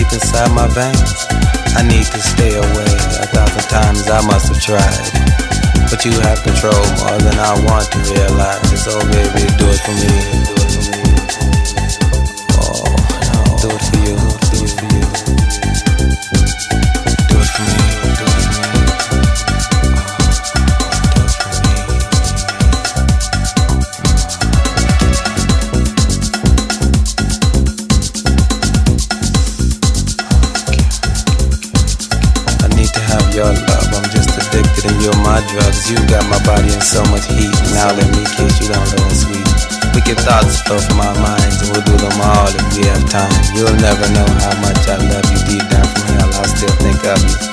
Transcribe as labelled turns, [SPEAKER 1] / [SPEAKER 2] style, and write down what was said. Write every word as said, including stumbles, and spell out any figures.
[SPEAKER 1] deep inside my veins. I need to stay away. A thousand times I must have tried, but you have control more than I want to realize. Oh baby, do it for me. Do it for me. Oh, no. Do it for you. Do it for you. Do it for me. Do it for me. Your love, I'm just addicted and you're my drugs. You got my body in so much heat. Now let me kiss you down low and sweet. Wicked thoughts flow from our minds, and we'll do them all if we have time. You'll never know how much I love you. Deep down from hell, I'll still think of you.